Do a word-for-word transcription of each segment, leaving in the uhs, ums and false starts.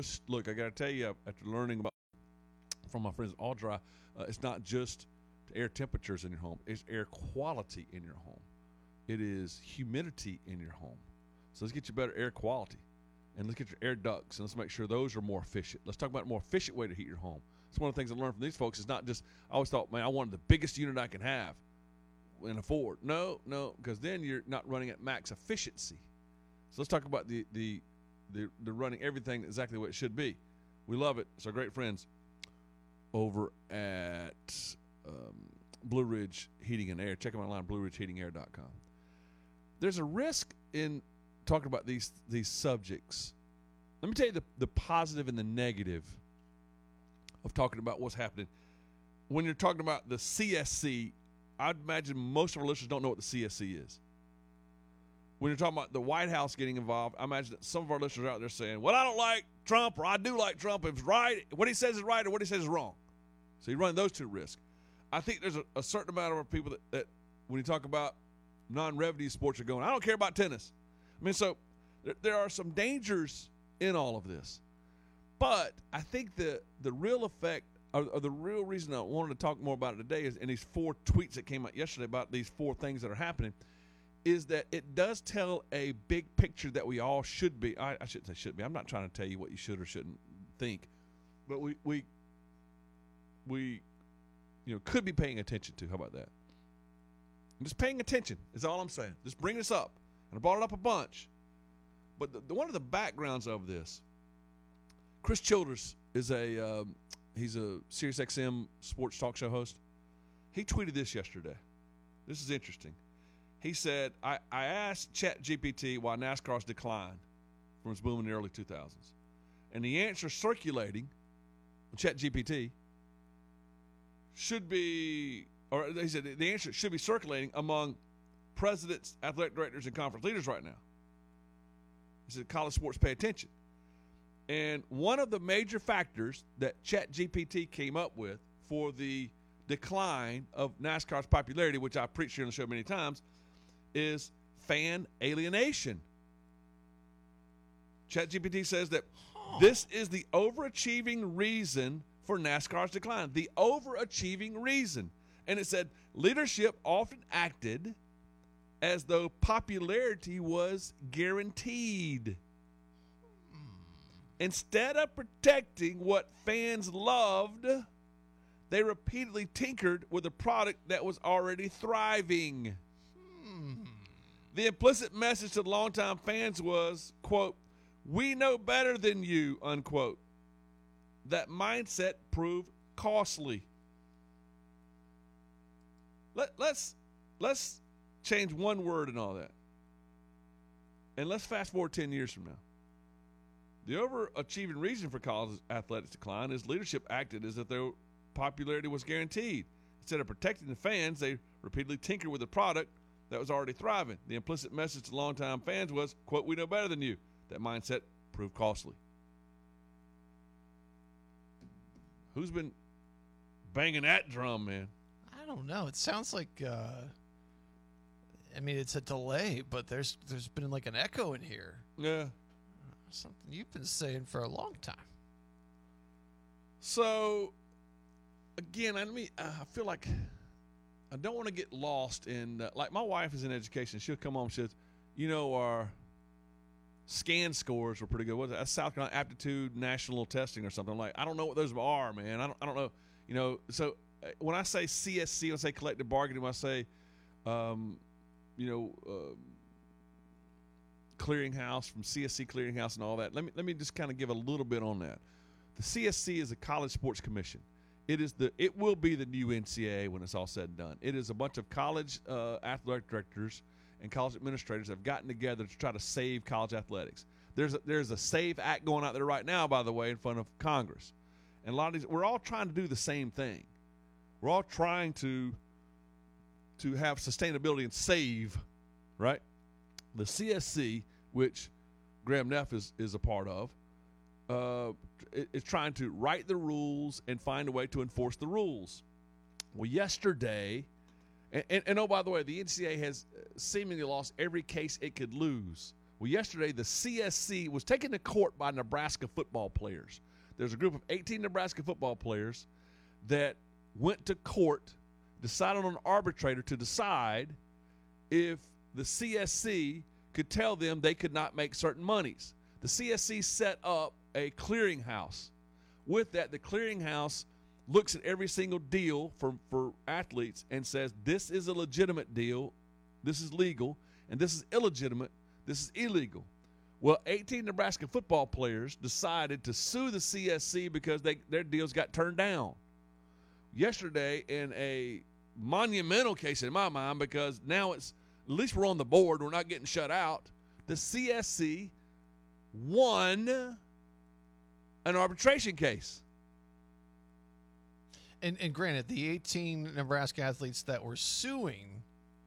Look, I got to tell you, after learning about from my friends at All Dry, uh, it's not just air temperatures in your home; it's air quality in your home. It is humidity in your home. So let's get you better air quality, and let's get your air ducts, and let's make sure those are more efficient. Let's talk about a more efficient way to heat your home. It's one of the things I learned from these folks. It's not just I always thought, man, I wanted the biggest unit I can have and afford. No, no, because then you're not running at max efficiency. So let's talk about the the the, the running everything exactly what it should be. We love it. It's our great friends over at um, Blue Ridge Heating and Air. Check them out online, blue ridge heating air dot com. There's a risk in talking about these these subjects. Let me tell you the, the positive and the negative of talking about what's happening. When you're talking about the C S C, I'd imagine most of our listeners don't know what the C S C is. When you're talking about the White House getting involved, I imagine that some of our listeners are out there saying, well, I don't like Trump, or I do like Trump. If it's right, what he says is right, or what he says is wrong. So you run those two risks. I think there's a, a certain amount of people that, that when you talk about non-revenue sports are going, I don't care about tennis. I mean, so there, there are some dangers in all of this. But I think the the real effect, or, or the real reason I wanted to talk more about it today is in these four tweets that came out yesterday about these four things that are happening, is that it does tell a big picture that we all should be. I, I shouldn't say should be. I'm not trying to tell you what you should or shouldn't think. But we, we, we you know, could be paying attention to. How about that? I'm just paying attention is all I'm saying. Just bring this up. And I brought it up a bunch. But the, the, one of the backgrounds of this, Chris Childers is a um, he's a Sirius X M sports talk show host. He tweeted this yesterday. This is interesting. He said, I, I asked ChatGPT why NASCAR's declined from its boom in the early two thousands. And the answer circulating on ChatGPT should be, or he said the answer should be circulating among presidents, athletic directors, and conference leaders right now. He said college sports pay attention. And one of the major factors that ChatGPT came up with for the decline of NASCAR's popularity, which I've preached here on the show many times, is fan alienation. ChatGPT says that huh. this is the overachieving reason for NASCAR's decline. The overachieving reason. And it said leadership often acted as though popularity was guaranteed. Instead of protecting what fans loved, they repeatedly tinkered with a product that was already thriving. Hmm. The implicit message to the longtime fans was, quote, we know better than you, unquote. That mindset proved costly. Let, let's, let's change one word in all that. And let's fast forward ten years from now. The overachieving reason for college athletics decline is leadership acted as if their popularity was guaranteed. Instead of protecting the fans, they repeatedly tinkered with a product that was already thriving. The implicit message to longtime fans was, quote, we know better than you. That mindset proved costly. Who's been banging that drum, man? I don't know. It sounds like, uh, I mean, it's a delay, but there's there's been like an echo in here. Yeah. Something you've been saying for a long time. So, again, I mean, I feel like I don't want to get lost in, uh, like my wife is in education. She'll come home and she says, you know, our scan scores were pretty good. What's that? That's South Carolina Aptitude National Testing or something. I'm like, I don't know what those are, man. I don't, I don't know. You know, so uh, when I say C S C, when I say collective bargaining, when I say, um, you know, uh, clearinghouse from C S C clearinghouse and all that. Let me let me just kind of give a little bit on that. The C S C is a college sports commission. It is the it will be the new N C double A when it's all said and done. It is a bunch of college uh, athletic directors and college administrators that have gotten together to try to save college athletics. There's a, there's a SAVE Act going out there right now, by the way, in front of Congress, and a lot of these we're all trying to do the same thing. We're all trying to to have sustainability and save, right? The C S C, which Graham Neff is, is a part of, uh, is trying to write the rules and find a way to enforce the rules. Well, yesterday, and, and, and oh, by the way, the N C double A has seemingly lost every case it could lose. Well, yesterday the C S C was taken to court by Nebraska football players. There's a group of eighteen Nebraska football players that went to court, decided on an arbitrator to decide if the C S C could tell them they could not make certain monies. The C S C set up a clearinghouse. With that, the clearinghouse looks at every single deal for, for athletes and says, this is a legitimate deal, this is legal, and this is illegitimate, this is illegal. Well, eighteen Nebraska football players decided to sue the C S C because they, their deals got turned down. Yesterday, in a monumental case in my mind, because now it's, at least we're on the board, we're not getting shut out, the C S C won an arbitration case. And, and granted, the eighteen Nebraska athletes that were suing,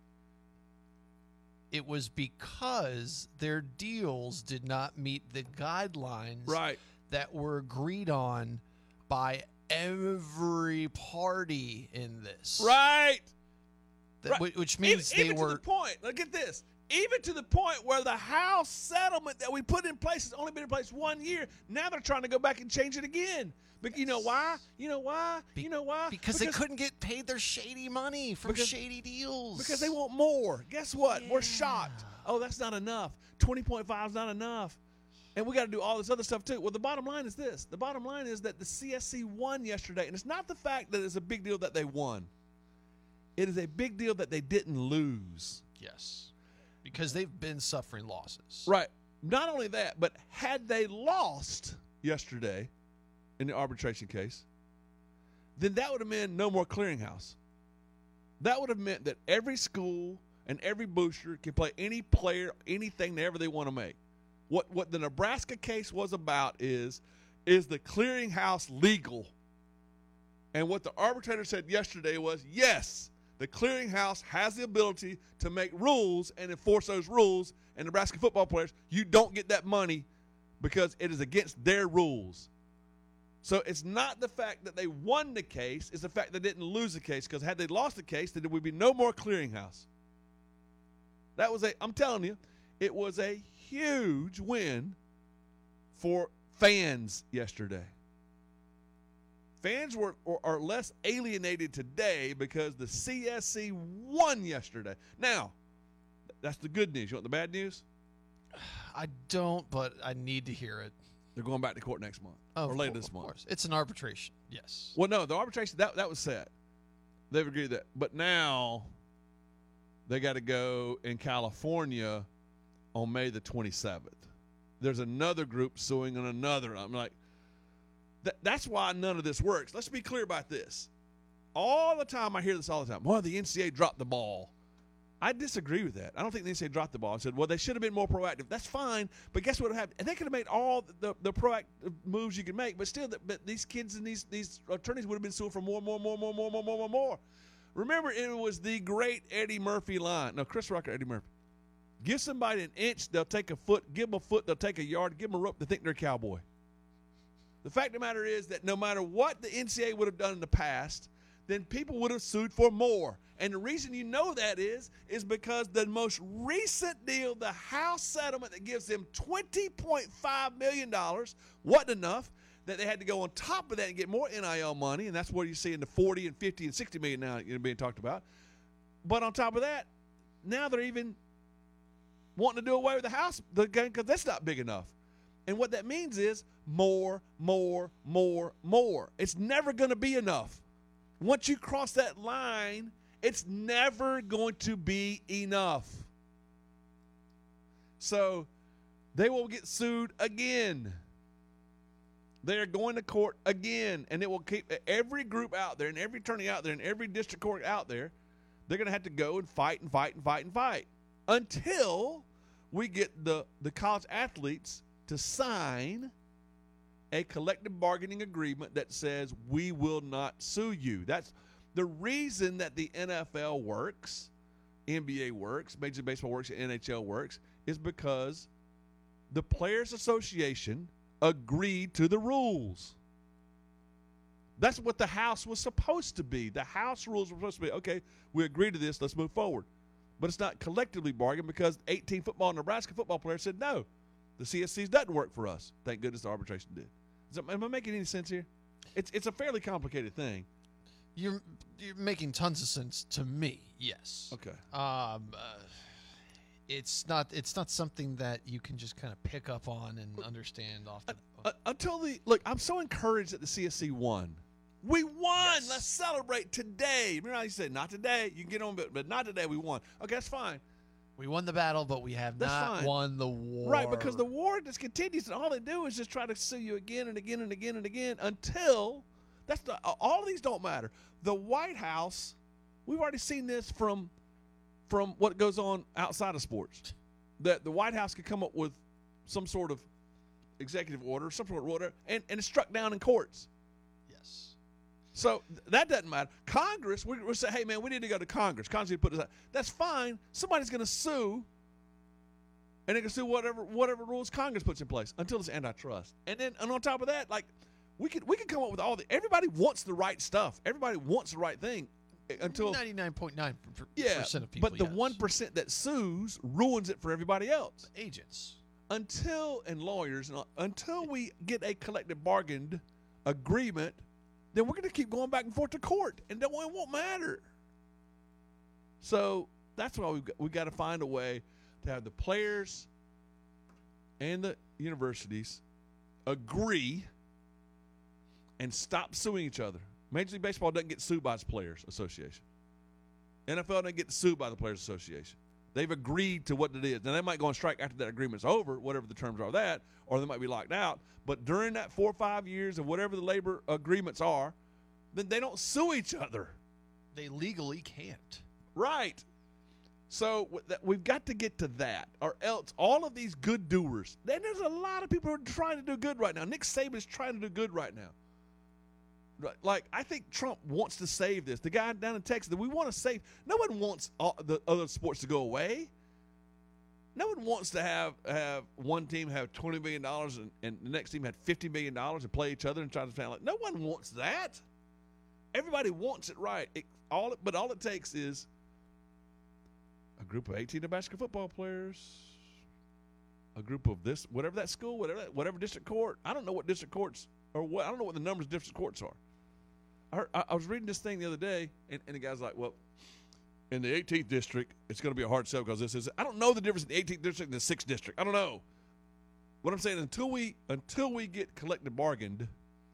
it was because their deals did not meet the guidelines right. that were agreed on by every party in this. Right. That, right. Which means even, they even were. to the point, look at this. Even to the point where the House settlement that we put in place has only been in place one year. Now they're trying to go back and change it again. But you know why? You know why? Be- you know why? Because, because they couldn't get paid their shady money from because, shady deals. Because they want more. Guess what? Yeah. We're shocked. Oh, that's not enough. twenty point five is not enough. And we got to do all this other stuff too. Well, the bottom line is this. The bottom line is that the C S C won yesterday. And it's not the fact that it's a big deal that they won. It is a big deal that they didn't lose. Yes. Because they've been suffering losses. Right. Not only that, but had they lost yesterday in the arbitration case, then that would have meant no more clearinghouse. That would have meant that every school and every booster can play any player, anything they ever they want to make. What what the Nebraska case was about is, is the clearinghouse legal? And what the arbitrator said yesterday was, yes, the clearinghouse has the ability to make rules and enforce those rules, and Nebraska football players, you don't get that money because it is against their rules. So it's not the fact that they won the case, it's the fact they didn't lose the case, because had they lost the case, then there would be no more clearinghouse. That was a, I'm telling you, it was a huge win for fans yesterday. Fans were are less alienated today because the C S C won yesterday. Now, that's the good news. You want the bad news? I don't, but I need to hear it. They're going back to court next month Oh, or later of this month. course. It's an arbitration, yes. Well, no, the arbitration, that, that was set. They've agreed that. But now they got to go in California on May the twenty-seventh. There's another group suing on another. I'm like, that, that's why none of this works. Let's be clear about this. All the time, I hear this all the time. Well, the N C A A dropped the ball. I disagree with that. I don't think the N C A A dropped the ball. I said, well, they should have been more proactive. That's fine, but guess what happened? And they could have made all the, the proactive moves you could make, but still, the, but these kids and these these attorneys would have been suing for more, more, more, more, more, more, more, more, more. Remember, it was the great Eddie Murphy line. No, Chris Rock or Eddie Murphy. Give somebody an inch, they'll take a foot. Give them a foot, they'll take a yard. Give them a rope, they think they're a cowboy. The fact of the matter is that no matter what the N C A A would have done in the past, then people would have sued for more. And the reason you know that is, is because the most recent deal, the House settlement that gives them twenty point five million dollars, wasn't enough, that they had to go on top of that and get more N I L money, and that's what you see in the forty and fifty and sixty million now being talked about. But on top of that, now they're even wanting to do away with the House because that's not big enough. And what that means is more, more, more, more. It's never going to be enough. Once you cross that line, it's never going to be enough. So they will get sued again. They are going to court again, and it will keep every group out there and every attorney out there and every district court out there, they're going to have to go and fight and fight and fight and fight until we get the, the college athletes to sign a collective bargaining agreement that says we will not sue you. That's the reason that the N F L works, N B A works, Major League Baseball works, and N H L works, is because the Players Association agreed to the rules. That's what the House was supposed to be. The House rules were supposed to be, okay, we agree to this, let's move forward. but it's not collectively bargained because eighteen football Nebraska football players said no. The C S Cs doesn't work for us. Thank goodness the arbitration did. Is that, am I making any sense here? It's it's a fairly complicated thing. You're you're making tons of sense to me. Yes. Okay. Um, uh, it's not it's not something that you can just kind of pick up on and understand off the. Uh, until the look, I'm so encouraged that the C S C won. We won. Yes. Let's celebrate today. Remember how you said not today? You can get on, but but not today. We won. Okay, that's fine. We won the battle, but we have That's not fine. won the war. Right, because the war just continues, and all they do is just try to sue you again and again and again and again until that's the all of these don't matter. The White House, we've already seen this from from what goes on outside of sports. That the White House could come up with some sort of executive order, some sort of order, and, and it's struck down in courts. Yes. So th- that doesn't matter. Congress, we, we say, hey, man, we need to go to Congress. Congress need to put this out. That's fine. Somebody's going to sue, and they can sue whatever whatever rules Congress puts in place until it's antitrust. And then, and on top of that, like we could we could come up with all the. Everybody wants the right stuff. Everybody wants the right thing until ninety-nine point nine yeah. percent of people. But the yes. one percent that sues ruins it for everybody else. Agents. Until and lawyers, and all- until we get a collective bargained agreement, then we're going to keep going back and forth to court, and then it won't matter. So that's why we've got, we've got to find a way to have the players and the universities agree and stop suing each other. Major League Baseball doesn't get sued by its Players Association. N F L doesn't get sued by the Players Association. They've agreed to what it is. Now, they might go on strike after that agreement's over, whatever the terms are of that, or they might be locked out. But during that four or five years of whatever the labor agreements are, then they don't sue each other. They legally can't. Right. So we've got to get to that, or else all of these good doers, then there's a lot of people who are trying to do good right now. Nick Saban is trying to do good right now. Like, I think Trump wants to save this. The guy down in Texas that we want to save. No one wants all the other sports to go away. No one wants to have have one team have twenty million dollars and, and the next team had fifty million dollars and play each other and try to sound like. No one wants that. Everybody wants it right. It, all it, but all it takes is a group of eighteen Nebraska football players, a group of this, whatever that school, whatever that, whatever district court. I don't know what district courts or what. I don't know what the numbers of district courts are. I, heard, I, I was reading this thing the other day, and, and the guy's like, well, in the eighteenth district, it's going to be a hard sell because this is. I don't know the difference in the eighteenth district and the sixth district. I don't know. What I'm saying, until we until we get collective bargained,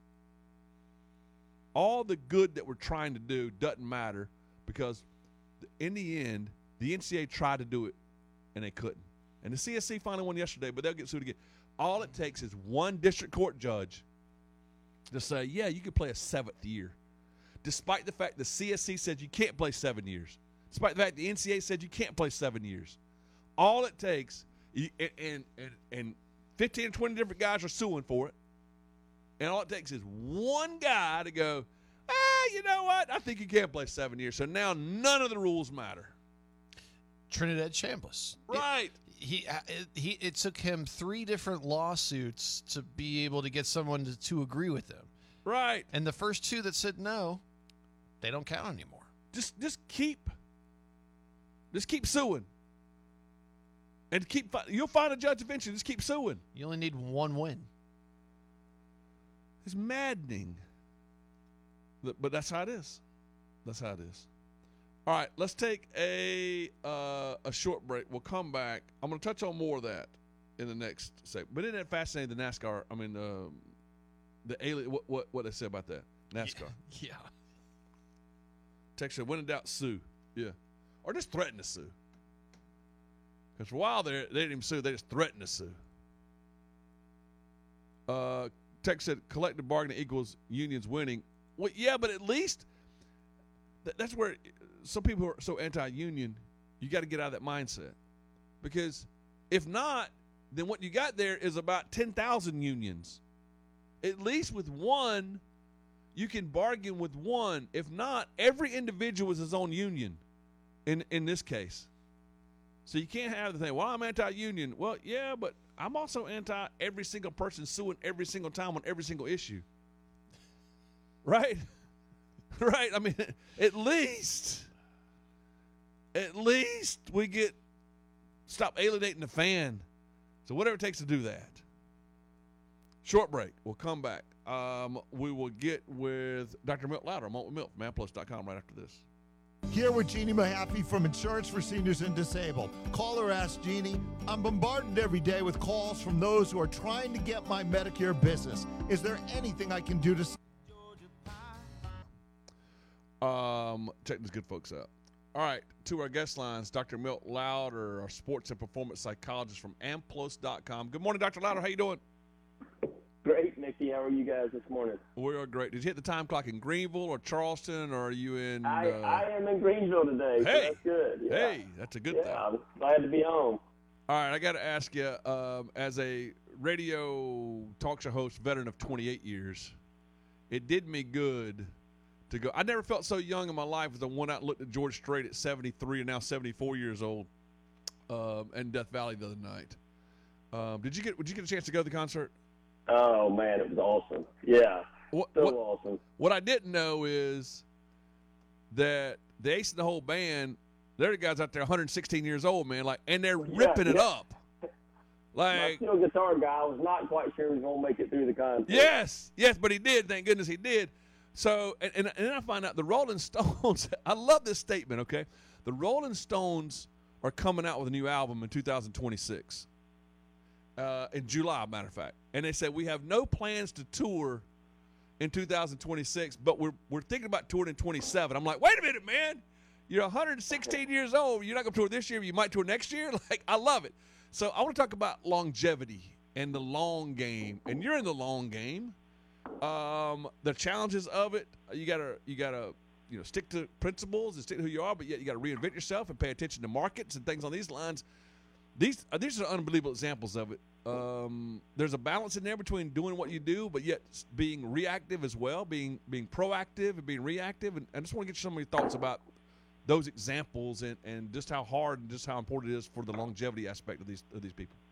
all the good that we're trying to do doesn't matter because in the end, the N C A A tried to do it, and they couldn't. And the C S C finally won yesterday, but they'll get sued again. All it takes is one district court judge to say, yeah, you can play a seventh year, despite the fact the C S C said you can't play seven years, despite the fact the N C A A said you can't play seven years. All it takes, and, and, and fifteen or twenty different guys are suing for it, and all it takes is one guy to go, ah, you know what, I think you can't play seven years, so now none of the rules matter. Trinidad Chambliss. Right. It, he it, he it took him three different lawsuits to be able to get someone to, to agree with him. Right. And the first two that said no, they don't count anymore. Just just keep just keep suing. And keep you'll find a judge eventually. Just keep suing. You only need one win. It's maddening. But, but that's how it is. That's how it is. All right, let's take a uh, a short break. We'll come back. I'm going to touch on more of that in the next segment. But isn't it fascinating, the NASCAR, I mean, uh, the alien, what, what what they say about that? NASCAR. Yeah. yeah. Text said, when in doubt, sue. Yeah. Or just threaten to sue. Because for a while there, they didn't even sue. They just threatened to sue. Uh, Text said, collective bargaining equals unions winning. Well, yeah, but at least th- that's where some people are so anti-union, you got to get out of that mindset. Because if not, then what you got there is about ten thousand unions. At least with one, you can bargain with one. If not, every individual is his own union in, in this case. So you can't have the thing, well, I'm anti-union. Well, yeah, but I'm also anti every single person suing every single time on every single issue. Right? Right? I mean, at least, at least we get stop alienating the fan. So whatever it takes to do that. Short break. We'll come back. Um, we will get with Doctor Milt Louder, a moment with Milt from Amplus dot com right after this. Here with Jeannie Mahaffey from Insurance for Seniors and Disabled. Call or ask Jeannie. I'm bombarded every day with calls from those who are trying to get my Medicare business. Is there anything I can do to... Um, check these good folks out. All right, to our guest lines, Doctor Milt Louder, our sports and performance psychologist from Amplus dot com. Good morning, Doctor Louder. How you doing? Great, Mickey. How are you guys this morning? We are great. Did you hit the time clock in Greenville or Charleston, or are you in? I, uh, I am in Greenville today, so Hey. that's good. Yeah. Hey, that's a good yeah, thing. I'm glad to be home. All right, I got to ask you, um, as a radio talk show host, veteran of twenty-eight years, it did me good to go. I never felt so young in my life as I went out and looked at George Strait at seventy-three and now seventy-four years old, um, in Death Valley the other night. Um, did you get? Did you get a chance to go to the concert? Oh, man, it was awesome. Yeah, What, so what, awesome. what I didn't know is that the ace of the whole band, they're the guys out there one hundred sixteen years old, man, like, and they're Yeah, ripping it yeah. up. My Like, steel guitar guy was not quite sure he was going to make it through the concert. yes, yes, but he did. Thank goodness he did. So, and, and, and then I find out the Rolling Stones, I love this statement, okay? The Rolling Stones are coming out with a new album in two thousand twenty-six, uh, in July, matter of fact. And they said, we have no plans to tour in two thousand twenty-six, but we're, we're thinking about touring in twenty-seven. I'm like, wait a minute, man. You're one hundred sixteen years old. You're not going to tour this year, but you might tour next year? Like, I love it. So I want to talk about longevity and the long game. And you're in the long game. Um, the challenges of it, you gotta you gotta you know stick to principles and stick to who you are, but yet you gotta reinvent yourself and pay attention to markets and things on these lines. These uh, these are unbelievable examples of it. Um, there's a balance in there between doing what you do, but yet s- being reactive as well, being being proactive and being reactive. And I just want to get some of your thoughts about those examples and, and just how hard and just how important it is for the longevity aspect of these of these people.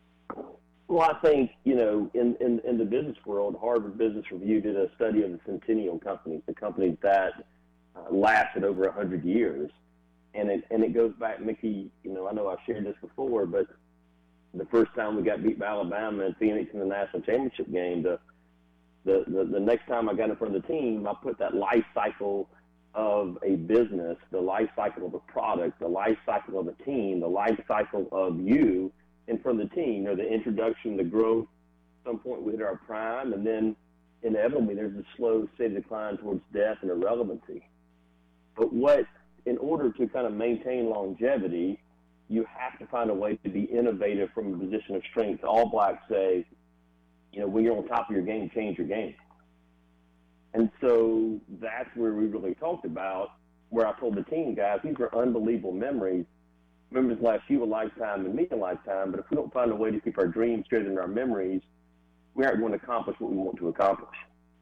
Well, I think, you know, in, in, in the business world, Harvard Business Review did a study of the centennial companies, the companies that uh, lasted over one hundred years. And it, and it goes back, Mickey, you know, I know I've shared this before, but the first time we got beat by Alabama and Phoenix in the national championship game, the, the, the, the next time I got in front of the team, I put that life cycle of a business, the life cycle of a product, the life cycle of a team, the life cycle of you in front of the team. You know, the introduction, the growth, at some point we hit our prime, and then inevitably there's a slow, steady decline towards death and irrelevancy. But what, in order to kind of maintain longevity, you have to find a way to be innovative from a position of strength. All Blacks say, you know, when you're on top of your game, change your game. And so that's where we really talked about, where I told the team, guys, these are unbelievable memories. Memories last you a lifetime and me a lifetime, but if we don't find a way to keep our dreams straight in our memories, we aren't going to accomplish what we want to accomplish.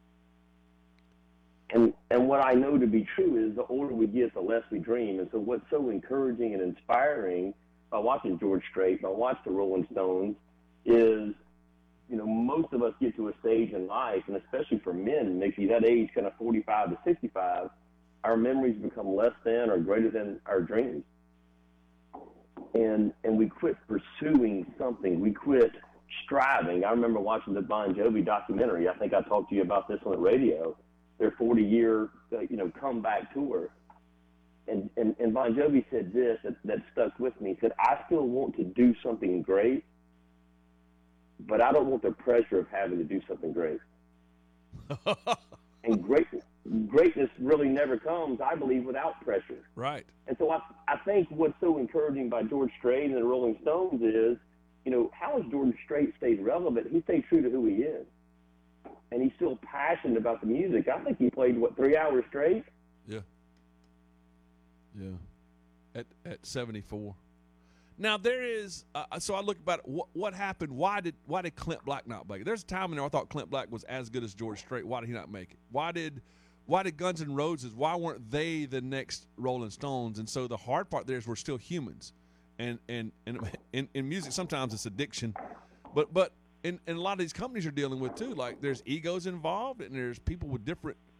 And and what I know to be true is the older we get, the less we dream. And so what's so encouraging and inspiring by watching George Strait, by watching the Rolling Stones, is, you know, most of us get to a stage in life, and especially for men, Mickey, that age kind of forty-five to sixty-five, our memories become less than or greater than our dreams. And and we quit pursuing something. We quit striving. I remember watching the Bon Jovi documentary. I think I talked to you about this on the radio. Their forty-year, uh, you know, comeback tour. And, and and Bon Jovi said this that, that stuck with me. He said, I still want to do something great, but I don't want the pressure of having to do something great. And great, greatness really never comes, I believe, without pressure. Right. And so I, I think what's so encouraging by George Strait and the Rolling Stones is, you know, how has George Strait stayed relevant? He stayed true to who he is. And he's still passionate about the music. I think he played, what, three hours straight? Yeah. Yeah. At at seventy-four. Now there is. Uh, so I look about it, what what happened. Why did why did Clint Black not make it? There's a time in there I thought Clint Black was as good as George Strait. Why did he not make it? Why did why did Guns N' Roses? Why weren't they the next Rolling Stones? And so the hard part there is we're still humans, and and and in, in music sometimes it's addiction, but but in, in a lot of these companies you're dealing with too. Like there's egos involved, and there's people with different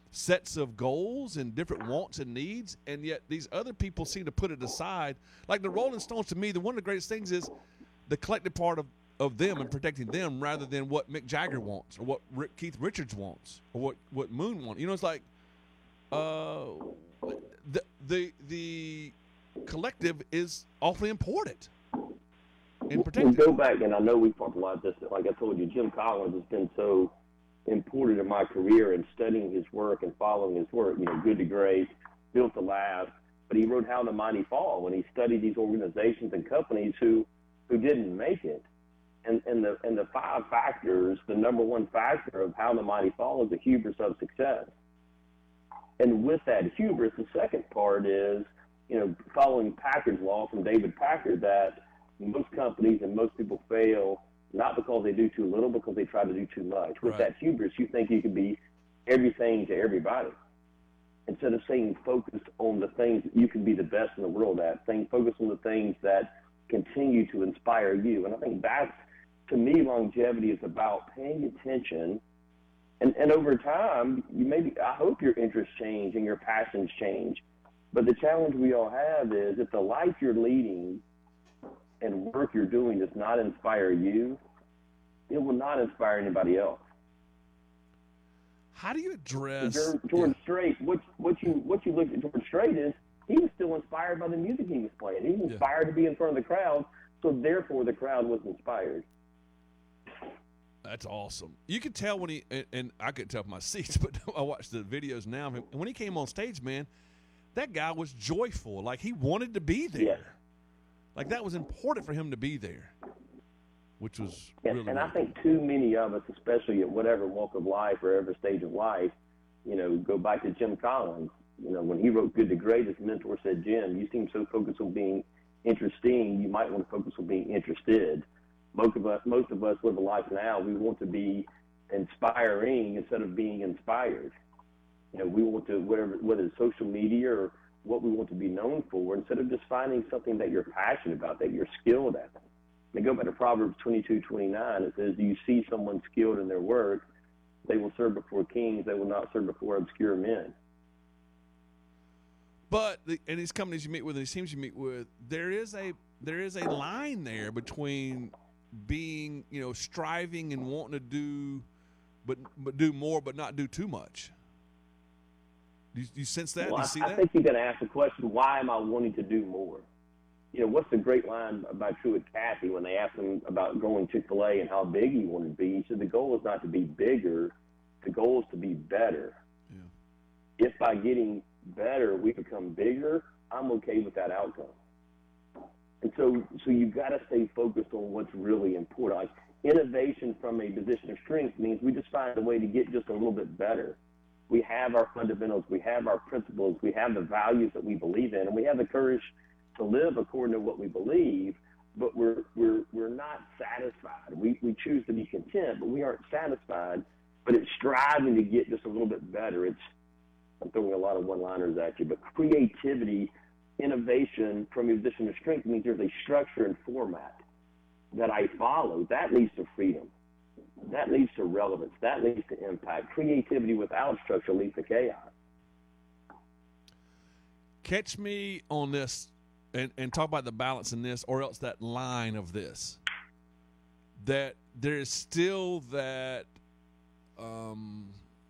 sets of goals and different wants and needs, and yet these other people seem to put it aside. Like the Rolling Stones, to me, the one of the greatest things is the collective part of, of them and protecting them rather than what Mick Jagger wants or what Rick, Keith Richards wants or what, what Moon wants. You know, it's like uh, the the the collective is awfully important in protecting. And go back, and I know we've talked a lot of this. Like I told you, Jim Collins has been so important in my career in studying his work and following his work. You know, Good to Great, Built to Last, but he wrote How the Mighty Fall when he studied these organizations and companies who who didn't make it. And, and the and the five factors, the number one factor of How the Mighty Fall is the hubris of success. And with that hubris, the second part is, you know, following Packard's law from David Packard, that most companies and most people fail not because they do too little, because they try to do too much. With Right. that hubris, you think you can be everything to everybody. Instead of staying focused on the things that you can be the best in the world at, staying focused on the things that continue to inspire you. And I think that's, to me, longevity is about paying attention. And, and over time, you maybe, I hope your interests change and your passions change. But the challenge we all have is if the life you're leading and work you're doing does not inspire you, it will not inspire anybody else. How do you address George, George Strait, what, what you what you look at George Strait is he was still inspired by the music he was playing. He was Yeah. inspired to be in front of the crowd, so therefore the crowd was inspired. That's awesome. You could tell when he, and, and I couldn't tell from my seats, but I watched the videos now. And when he came on stage, man, that guy was joyful. Like he wanted to be there. Yeah. Like that was important for him to be there, which was And, really and I really think too many of us, especially at whatever walk of life or every stage of life, you know, go back to Jim Collins. You know, when he wrote Good to Great, his mentor said, Jim, you seem so focused on being interesting, you might want to focus on being interested. Most of us, most of us live a life now, we want to be inspiring instead of being inspired. You know, we want to, whatever, whether it's social media or what we want to be known for, instead of just finding something that you're passionate about, that you're skilled at. And go back to Proverbs twenty-two twenty-nine. It says, do you see someone skilled in their work? They will serve before kings. They will not serve before obscure men. But the, and these companies you meet with, and these teams you meet with, there is a there is a line there between being, you know, striving and wanting to do, but but do more, but not do too much. Do you, do you sense that? Well, do you I, see I that? think you got to ask the question, why am I wanting to do more? You know, what's the great line about Truett Cathy when they asked him about going Chick-fil-A and how big he wanted to be? He said the goal is not to be bigger, the goal is to be better. Yeah. If by getting better we become bigger, I'm okay with that outcome. And so, so you've got to stay focused on what's really important. Like innovation from a position of strength means we just find a way to get just a little bit better. We have our fundamentals, we have our principles, we have the values that we believe in, and we have the courage to live according to what we believe, but we're we're we're not satisfied. We we choose to be content, but we aren't satisfied. But it's striving to get just a little bit better. It's I'm throwing a lot of one-liners at you, but creativity, innovation from a position of strength means there's a structure and format that I follow. That leads to freedom. That leads to relevance. That leads to impact. Creativity without structure leads to chaos. Catch me on this and, and talk about the balance in this, or else that line of this. That there is still that um,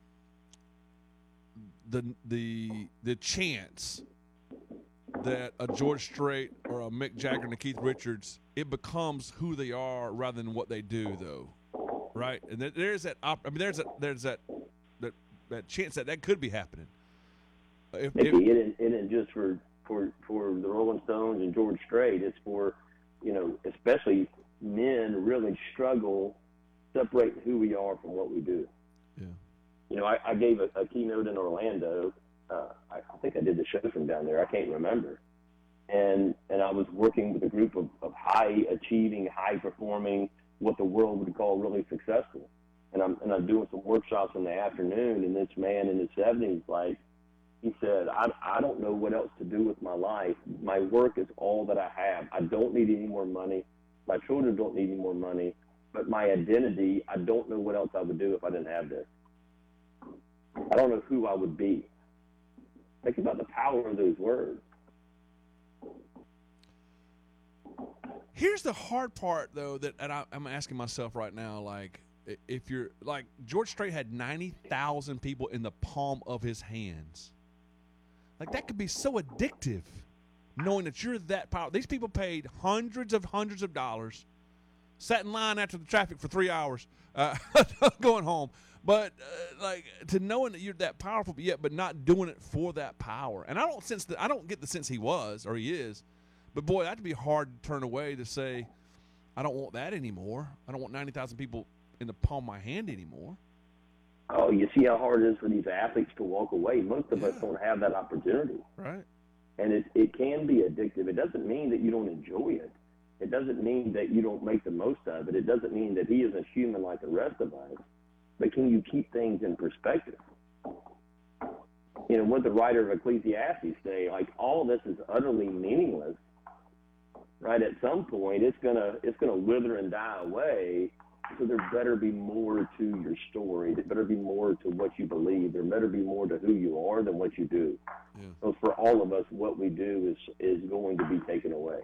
the the the chance that a George Strait or a Mick Jagger and a Keith Richards, it becomes who they are rather than what they do, though, right? And there- there's that. Op- I mean, there's that. There's that. That that chance that that could be happening. If, if, Mickey, it isn't, it isn't just for, for, for the Rolling Stones and George Strait. It's for, you know, especially men really struggle separating who we are from what we do. yeah. You know, I, I gave a, a keynote in Orlando. Uh, I, I think I did the show from down there. I can't remember. And and I was working with a group of, of high achieving, high performing, what the world would call really successful. And I'm and I'm doing some workshops in the afternoon. And this man in his seventies, like, he said, I I don't know what else to do with my life. My work is all that I have. I don't need any more money. My children don't need any more money. But my identity, I don't know what else I would do if I didn't have this. I don't know who I would be. Think about the power of those words. Here's the hard part, though, that and I, I'm asking myself right now, like, if you're, like, George Strait had ninety thousand people in the palm of his hands. Like, that could be so addictive, knowing that you're that powerful. These people paid hundreds of hundreds of dollars, sat in line after the traffic for three hours, uh, going home. But, uh, like, to knowing that you're that powerful, but yet, but not doing it for that power. And I don't sense that, I don't get the sense he was, or he is. But, boy, that'd be hard to turn away to say, I don't want that anymore. I don't want ninety thousand people in the palm of my hand anymore. Oh, you see how hard it is for these athletes to walk away. Most of yeah. us don't have that opportunity. Right. And it, it can be addictive. It doesn't mean that you don't enjoy it. It doesn't mean that you don't make the most of it. It doesn't mean that he isn't human like the rest of us. But can you keep things in perspective? You know, what the writer of Ecclesiastes say, like, all this is utterly meaningless, right? At some point, it's gonna it's gonna wither and die away. So there better be more to your story. There better be more to what you believe. There better be more to who you are than what you do. Yeah. So for all of us, what we do is is going to be taken away.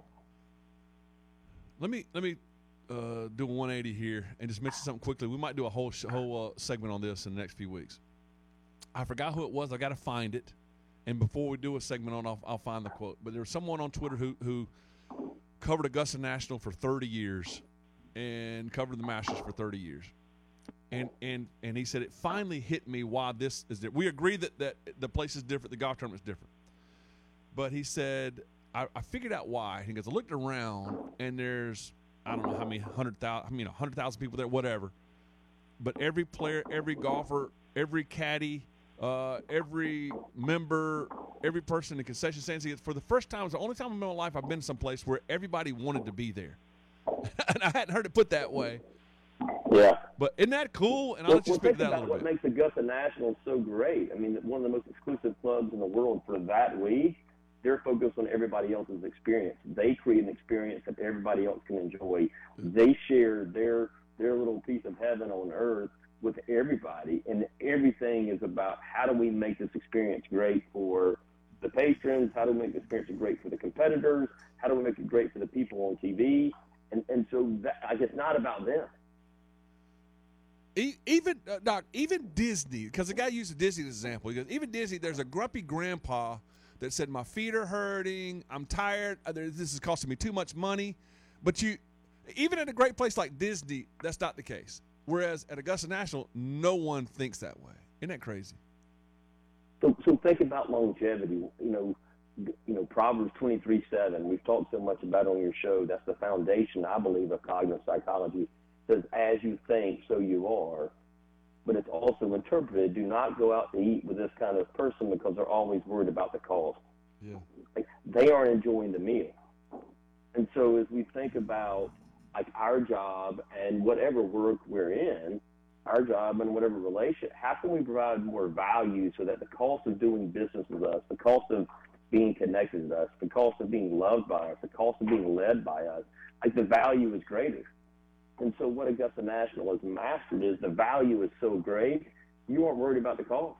Let me let me uh, do a one eighty here and just mention something quickly. We might do a whole sh- whole uh, segment on this in the next few weeks. I forgot who it was. I got to find it. And before we do a segment on, I'll, I'll find the quote. But there was someone on Twitter who who covered Augusta National for thirty years and covered the Masters for thirty years. And and and he said, it finally hit me why this is different. We agree that, that the place is different, the golf tournament is different. But he said, I, I figured out why. He goes, I looked around, and there's, I don't know how many hundred thousand, I mean, one hundred thousand people there, whatever. But every player, every golfer, every caddy, uh, every member, every person in the concession stands, for the first time, it's the only time in my life I've been someplace where everybody wanted to be there. And I hadn't heard it put that way. Yeah. But isn't that cool? And I'll well, let you well, speak to think that a about little what bit. makes Augusta National so great. I mean, one of the most exclusive clubs in the world for that week. They're focused on everybody else's experience. They create an experience that everybody else can enjoy. They share their their little piece of heaven on earth with everybody, and everything is about how do we make this experience great for the patrons, how do we make the experience great for the competitors, how do we make it great for the people on T V, and and so that, like, it's not about them. Even uh, Doc, even Disney, because the guy used Disney as an example. He goes, even Disney, there's a grumpy grandpa that said, my feet are hurting, I'm tired, this is costing me too much money. But you, even at a great place like Disney, that's not the case. Whereas at Augusta National, no one thinks that way. Isn't that crazy? So, so think about longevity. You know, you know, Proverbs twenty-three seven. We've talked so much about it on your show. That's the foundation, I believe, of cognitive psychology. It says, as you think, so you are. But it's also interpreted, do not go out to eat with this kind of person because they're always worried about the cost. Yeah. Like, they aren't enjoying the meal. And so as we think about, like, our job and whatever work we're in, our job and whatever relationship, how can we provide more value so that the cost of doing business with us, the cost of being connected with us, the cost of being loved by us, the cost of being led by us, like, the value is greater. And so what Augusta National has mastered is the value is so great, you aren't worried about the cost.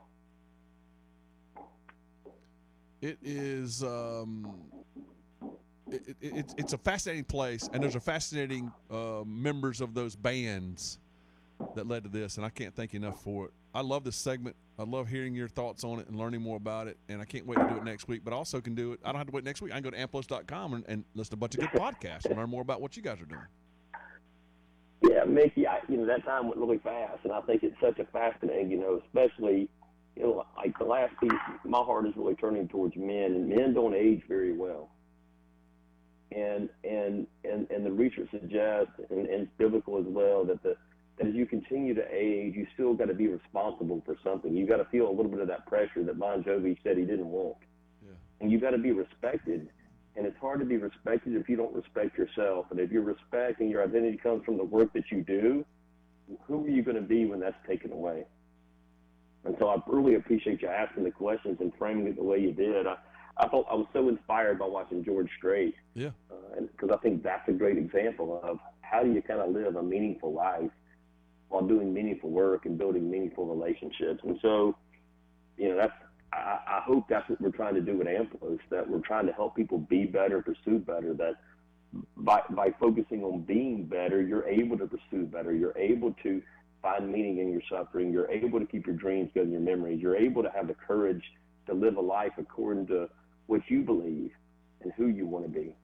It is um, it, it, it's it's a fascinating place, and there's a fascinating uh, members of those bands that led to this, and I can't thank you enough for it. I love this segment. I love hearing your thoughts on it and learning more about it, and I can't wait to do it next week. But I also can do it. I don't have to wait next week. I can go to amplos dot com and, and listen to a bunch of good podcasts and learn more about what you guys are doing. Yeah, Mickey, I, you know, that time went really fast, and I think it's such a fascinating, you know, especially, you know, like the last piece, my heart is really turning towards men, and men don't age very well. And and and, and the research suggests, and, and it's biblical as well, that the that as you continue to age, you still got to be responsible for something. You got to feel a little bit of that pressure that Bon Jovi said he didn't want. Yeah. And you got to be respected. And it's hard to be respected if you don't respect yourself. And if your respect and your identity comes from the work that you do, who are you going to be when that's taken away? And so I really appreciate you asking the questions and framing it the way you did. I, I thought I was so inspired by watching George Strait. Yeah. Uh, and because I think that's a great example of how do you kind of live a meaningful life while doing meaningful work and building meaningful relationships. And so you know, that's I, I hope that's what we're trying to do with Amplos, that we're trying to help people be better, pursue better, that by, by focusing on being better, you're able to pursue better. You're able to find meaning in your suffering. You're able to keep your dreams good in your memories. You're able to have the courage to live a life according to what you believe and who you want to be.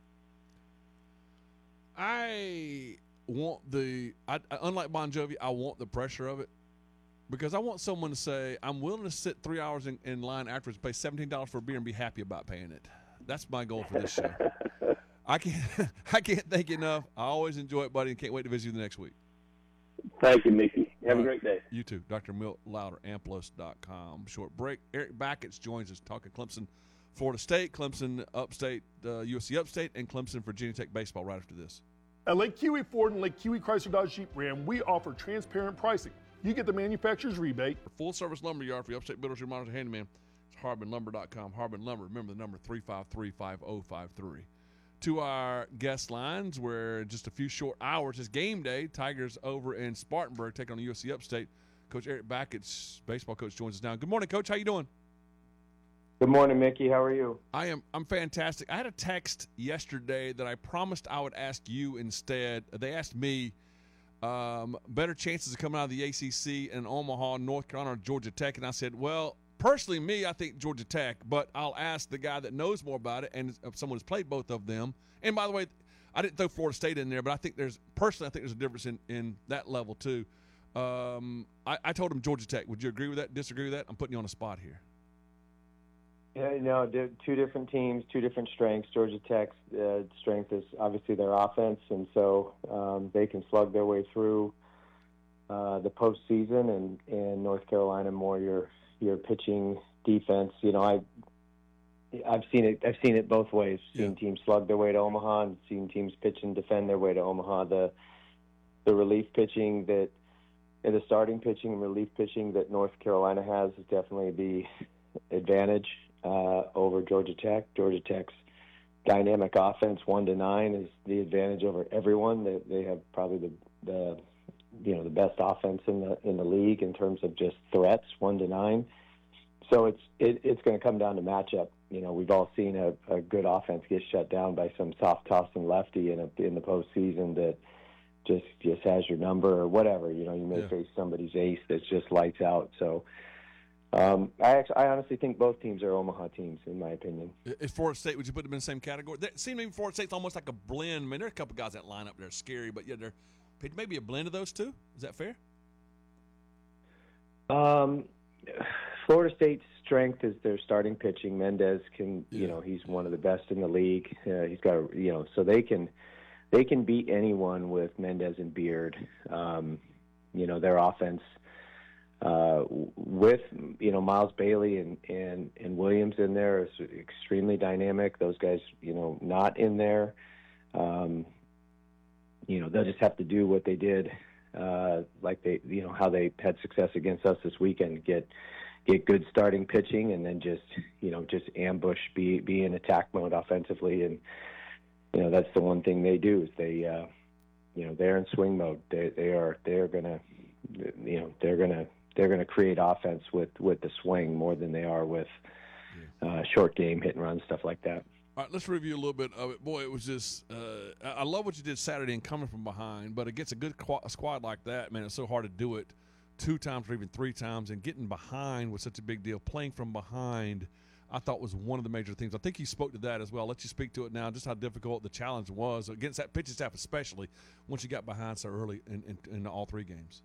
I want the, I, unlike Bon Jovi, I want the pressure of it. Because I want someone to say, I'm willing to sit three hours in, in line afterwards, pay seventeen dollars for a beer, and be happy about paying it. That's my goal for this show. I can't I can't thank you enough. I always enjoy it, buddy, and can't wait to visit you the next week. Thank you, Mickey. Have All a right. great day. You too. Doctor Milt Louder, Amplos dot com. Short break. Eric Backett joins us talking Clemson, Florida State, Clemson Upstate, uh, U S C Upstate, and Clemson Virginia Tech baseball right after this. At Lake Kiwi Ford and Lake Kiwi Chrysler Dodge Jeep Ram, we offer transparent pricing. You get the manufacturer's rebate. Full service lumber yard for your upstate builders, remodels, and handyman. It's harbin lumber dot com. Harbin Lumber. Remember the number three five three, five oh five three. To our guest lines, where just a few short hours is game day. Tigers over in Spartanburg taking on the U S C Upstate. Coach Eric Backett's baseball coach joins us now. Good morning, Coach. How you doing? Good morning, Mickey. How are you? I am. I'm fantastic. I had a text yesterday that I promised I would ask you instead. They asked me. Um, better chances of coming out of the A C C in Omaha, North Carolina, or Georgia Tech. And I said, well, personally, me, I think Georgia Tech, but I'll ask the guy that knows more about it and if someone has played both of them. And by the way, I didn't throw Florida State in there, but I think there's, personally, I think there's a difference in, in that level too. Um, I, I told him Georgia Tech. Would you agree with that, disagree with that? I'm putting you on the spot here. Yeah, you know, two different teams, two different strengths. Georgia Tech's uh, strength is obviously their offense, and so um, they can slug their way through uh, the postseason. And, and North Carolina more your your pitching defense. You know, I I've seen it. I've seen it both ways. Seen Yeah. teams slug their way to Omaha, and seen teams pitch and defend their way to Omaha. The the relief pitching that, and the starting pitching and relief pitching that North Carolina has is definitely the advantage uh, over Georgia Tech. Georgia Tech's dynamic offense, one to nine, is the advantage over everyone. They they have probably the the you know the best offense in the in the league in terms of just threats, one to nine. So it's it, it's going to come down to matchup. You know, we've all seen a, a good offense get shut down by some soft tossing lefty in a, in the postseason that just just has your number or whatever. You know, you may Yeah. face somebody's ace that's just lights out. So um, I actually, I honestly think both teams are Omaha teams, in my opinion. If Florida State, would you put them in the same category? It seems to me Florida State's almost like a blend. I mean, there are a couple guys that line up there scary, but yeah, they're maybe a blend of those two. Is that fair? Um, Florida State's strength is their starting pitching. Mendez can, Yeah. you know, he's one of the best in the league. Uh, he's got, you know, so they can, they can beat anyone with Mendez and Beard. Um, you know, their offense uh, with, you know, Miles Bailey and, and, and Williams in there is extremely dynamic. Those guys, you know, not in there. Um, you know, they'll just have to do what they did, uh, like they, you know, how they had success against us this weekend, get, get good starting pitching, and then just, you know, just ambush, be be in attack mode offensively. And, you know, that's the one thing they do is they, uh, you know, they're in swing mode. They they are they're gonna, you know, they're gonna they're gonna create offense with, with the swing more than they are with uh, short game, hit and run, stuff like that. All right, let's review a little bit of it. Boy, it was just uh, – I love what you did Saturday and coming from behind, but against a good qu- squad like that, man, it's so hard to do it two times or even three times, and getting behind was such a big deal. Playing from behind I thought was one of the major things. I think you spoke to that as well. I'll let you speak to it now, just how difficult the challenge was against that pitching staff, especially once you got behind so early in, in, in all three games.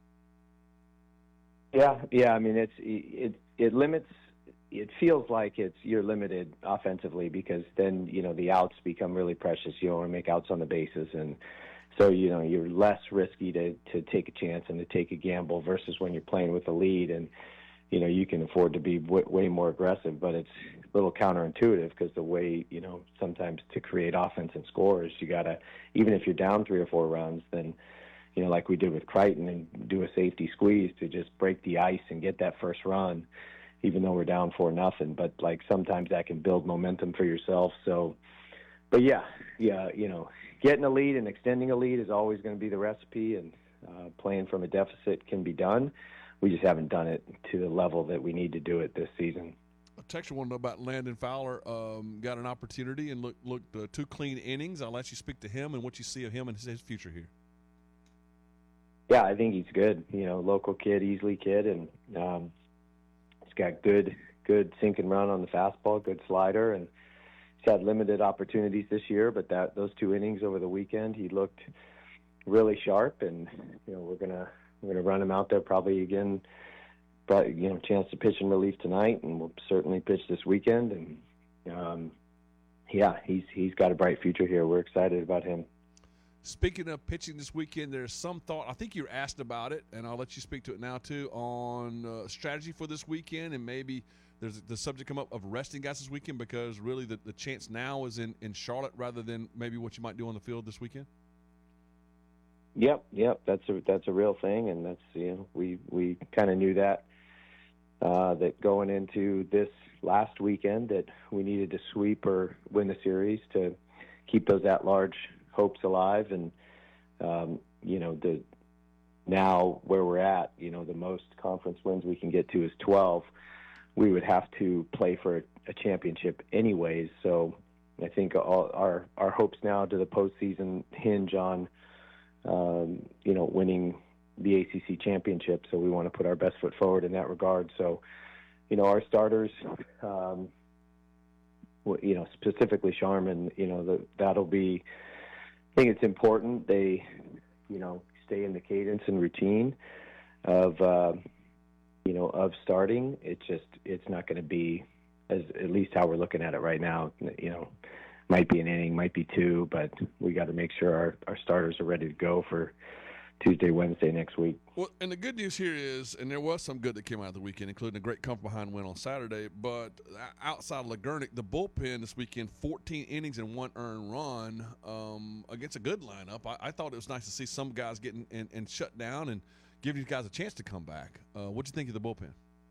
Yeah, yeah. I mean, it's it it limits. It feels like it's you're limited offensively because then you know the outs become really precious. You don't want to make outs on the bases, and so you know you're less risky to to take a chance and to take a gamble versus when you're playing with a lead, and you know you can afford to be w- way more aggressive. But it's a little counterintuitive because the way you know sometimes to create offense and score is you gotta, even if you're down three or four runs, then you know like we did with Crichton and do a safety squeeze to just break the ice and get that first run, even though we're down four nothing. But like sometimes that can build momentum for yourself. So, but yeah, yeah, you know, getting a lead and extending a lead is always going to be the recipe, and uh, playing from a deficit can be done. we just haven't done it to the level that we need to do it this season. A texter want to know about Landon Fowler. Um, got an opportunity and looked looked uh, two clean innings. I'll let you speak to him and what you see of him and his, his future here. Yeah, I think he's good. You know, local kid, Easley kid, and um, he's got good good sink and run on the fastball, good slider, and he's had limited opportunities this year. But that those two innings over the weekend, he looked really sharp, and you know we're gonna we're gonna run him out there probably again. But you know, chance to pitch in relief tonight, and we'll certainly pitch this weekend. And um, yeah, he's he's got a bright future here. We're excited about him. Speaking of pitching this weekend, there's some thought. I think you were asked about it, and I'll let you speak to it now too. On uh, strategy for this weekend, and maybe there's the subject come up of resting guys this weekend because really the, the chance now is in, in Charlotte rather than maybe what you might do on the field this weekend. Yep, yep, that's a that's a real thing, and that's you know we we kind of knew that. Uh, that going into this last weekend that we needed to sweep or win the series to keep those at-large hopes alive. And, um, you know, the now where we're at, you know, the most conference wins we can get to is twelve. We would have to play for a, a championship anyways. So I think all our, our hopes now to the postseason hinge on, um, you know, winning the A C C championship, so we want to put our best foot forward in that regard. So, you know, our starters, um, you know, specifically Sharman, you know, the, that'll be, I think it's important they, you know, stay in the cadence and routine of, uh, you know, of starting. It just, it's not going to be, as at least how we're looking at it right now, you know, might be an inning, might be two, but we got to make sure our, our starters are ready to go for Tuesday, Wednesday next week. Well, and the good news here is, and there was some good that came out of the weekend, including a great come-from-behind win on Saturday, but outside of LeGurnick, the bullpen this weekend, fourteen innings and one earned run um, against a good lineup. I, I thought it was nice to see some guys getting and, and shut down and give these guys a chance to come back. Uh, what do you think of the bullpen?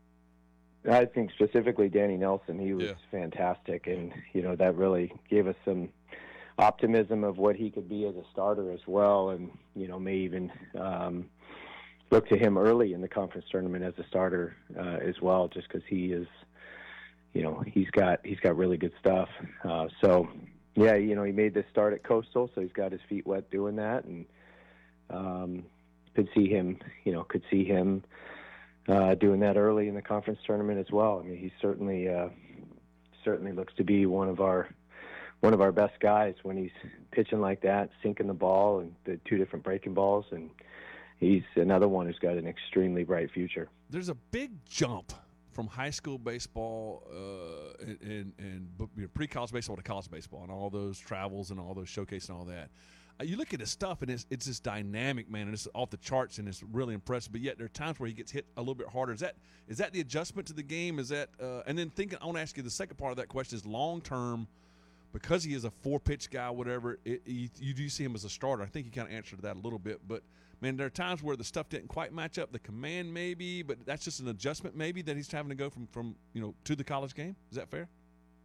I think specifically Danny Nelson, he was yeah. fantastic, and, you know, that really gave us some – optimism of what he could be as a starter as well, and you know may even um, look to him early in the conference tournament as a starter uh, as well, just because he is, you know, he's got he's got really good stuff. Uh, so yeah, you know, he made this start at Coastal, so he's got his feet wet doing that, and um, could see him, you know, could see him uh, doing that early in the conference tournament as well. I mean, he certainly uh, certainly looks to be one of our one of our best guys when he's pitching like that, sinking the ball and the two different breaking balls. And he's another one who's got an extremely bright future. There's a big jump from high school baseball uh, and, and, and you know, pre-college baseball to college baseball and all those travels and all those showcases and all that. Uh, you look at his stuff, and it's, it's just dynamic, man, and it's off the charts, and it's really impressive. But yet there are times where he gets hit a little bit harder. Is that is that the adjustment to the game? Is that uh, – and then thinking – I want to ask you the second part of that question is long-term – because he is a four-pitch guy, whatever, it, you, you do see him as a starter. I think you kind of answered that a little bit. But, man, there are times where the stuff didn't quite match up, the command maybe, but that's just an adjustment maybe that he's having to go from, from you know, to the college game. Is that fair?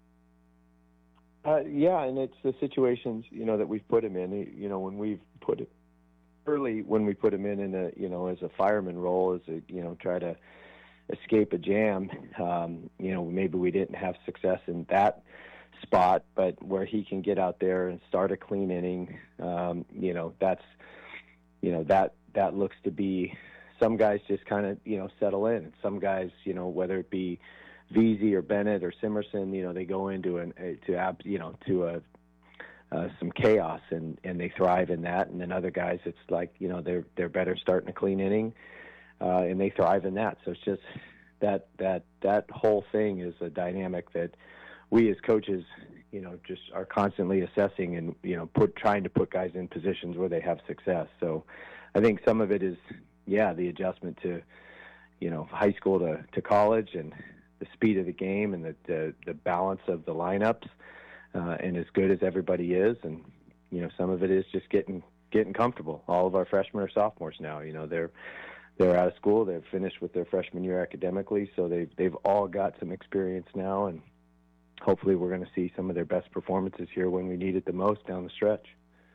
Uh, yeah, and it's the situations, you know, that we've put him in. You know, when we've put it early, when we put him in, in a, you know, as a fireman role, as a, you know, try to escape a jam, um, you know, maybe we didn't have success in that spot, but where he can get out there and start a clean inning, um, you know, that's, you know, that, that looks to be, some guys just kind of, you know, settle in. And some guys, you know, whether it be Veazey or Bennett or Simerson, you know, they go into an, a, to, ab, you know, to a, uh, some chaos and, and they thrive in that. And then other guys, it's like, you know, they're, they're better starting a clean inning, uh, and they thrive in that. So it's just that, that, that whole thing is a dynamic that we as coaches, you know, just are constantly assessing and, you know, put trying to put guys in positions where they have success. So I think some of it is, yeah, the adjustment to, you know, high school to, to college and the speed of the game and the, the, the balance of the lineups, uh, and as good as everybody is. And, you know, some of it is just getting getting comfortable. All of our freshmen are sophomores now. You know, they're they're out of school. They've finished with their freshman year academically, so they've, they've all got some experience now, and hopefully we're going to see some of their best performances here when we need it the most down the stretch.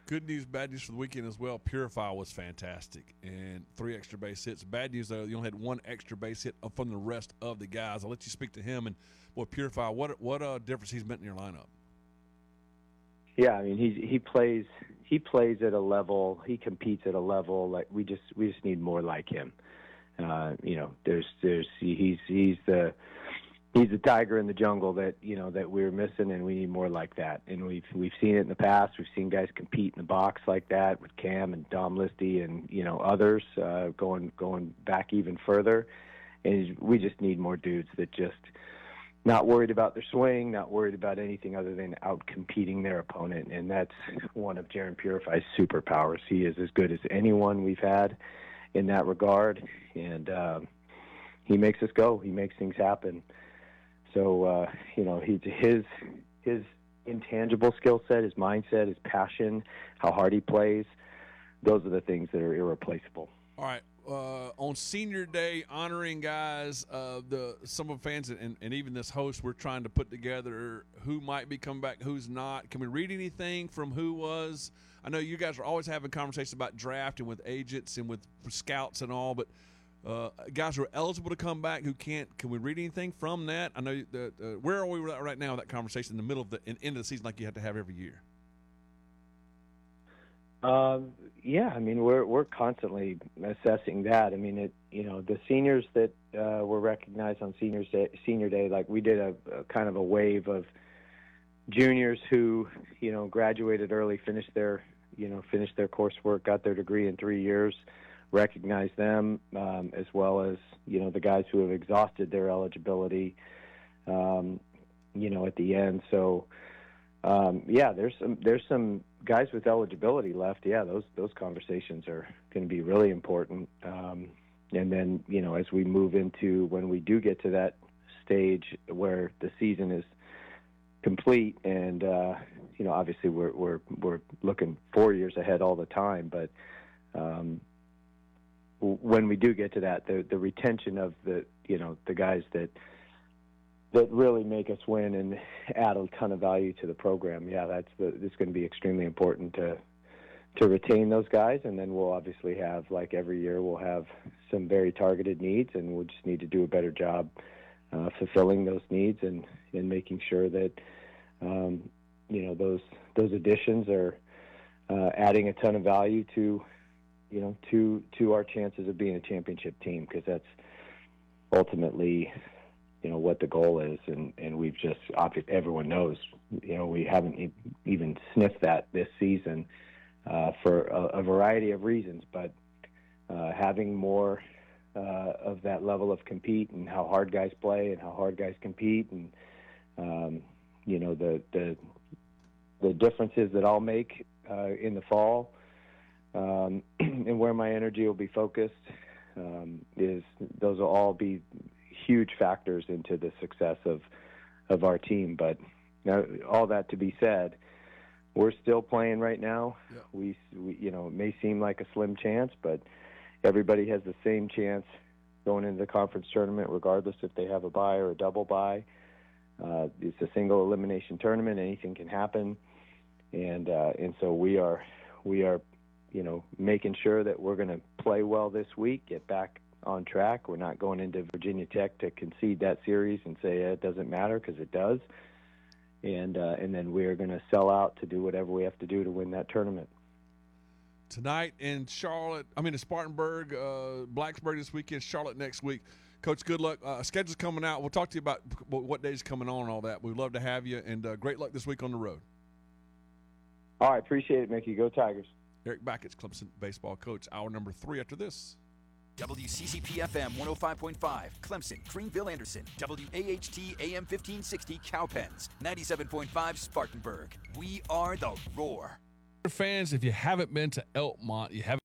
Good news, bad news for the weekend as well. Purify was fantastic, and three extra base hits. Bad news, though, you only had one extra base hit from the rest of the guys. I'll let you speak to him. And, boy, Purify, what what uh, difference he's meant in your lineup. Yeah, I mean, he he plays he plays at a level, he competes at a level like we just we just need more like him. Uh, you know, there's there's he's he's the he's the tiger in the jungle that you know that we're missing, and we need more like that. And we've we've seen it in the past. We've seen guys compete in the box like that with Cam and Dom Listy and you know others uh, going going back even further. And we just need more dudes that just not worried about their swing, not worried about anything other than out competing their opponent. And that's one of Jaron Purify's superpowers. He is as good as anyone we've had in that regard, and um, he makes us go. He makes things happen. So, uh, you know, he, his his intangible skill set, his mindset, his passion, how hard he plays, those are the things that are irreplaceable. All right. Uh, on Senior Day, honoring guys, uh, the some of the fans and, and even this host, we're trying to put together who might be coming back, who's not. Can we read anything from who was? I know you guys are always having conversations about draft and with agents and with scouts and all, but uh, guys who are eligible to come back who can't. Can we read anything from that? I know that uh, where are we right now with that conversation in the middle of the in, end of the season, like you have to have every year? Um, yeah, I mean, we're we're constantly assessing that. I mean, it you know the seniors that uh, were recognized on Seniors Day, Senior Day, like we did a, a kind of a wave of juniors who you know graduated early, finished their you know finished their coursework, got their degree in three years. Recognize them um, as well as you know the guys who have exhausted their eligibility. Um, you know, at the end, so. Um, yeah, there's some there's some guys with eligibility left. Yeah, those those conversations are going to be really important. Um, and then you know, as we move into when we do get to that stage where the season is complete, and uh, you know, obviously we're we're we're looking four years ahead all the time. But um, when we do get to that, the the retention of the you know the guys that. that really make us win and add a ton of value to the program. Yeah, that's the, it's going to be extremely important to to retain those guys, and then we'll obviously have, like every year, we'll have some very targeted needs, and we'll just need to do a better job uh, fulfilling those needs and, and making sure that um, you know those those additions are uh, adding a ton of value to you know to to our chances of being a championship team, because that's ultimately you know what the goal is, and, and we've just everyone knows you know we haven't e- even sniffed that this season uh, for a, a variety of reasons, but uh, having more uh, of that level of compete and how hard guys play and how hard guys compete, and um, you know the the the differences that I'll make uh, in the fall, um, and where my energy will be focused um, is those will all be huge factors into the success of of our team. But now, all that to be said, we're still playing right now. Yeah. We, we, you know, it may seem like a slim chance, but everybody has the same chance going into the conference tournament, regardless if they have a bye or a double bye. Uh, it's a single elimination tournament; anything can happen, and uh, and so we are we are, you know, making sure that we're going to play well this week, get back on track. We're not going into Virginia Tech to concede that series and say yeah, it doesn't matter, because it does. And uh, and then we're going to sell out to do whatever we have to do to win that tournament. Tonight in Charlotte, I mean in Spartanburg, uh, Blacksburg this weekend, Charlotte next week. Coach, good luck. Uh, schedule's coming out. We'll talk to you about what days coming on and all that. We'd love to have you, and uh, great luck this week on the road. All right, appreciate it, Mickey. Go Tigers. Eric Backett's Clemson baseball coach. Hour number three after this. W C C P F M one oh five point five, Clemson, Greenville, Anderson. W A H T A M fifteen sixty, Cowpens. ninety-seven point five, Spartanburg. We are the Roar. Fans, if you haven't been to Elkmont, you haven't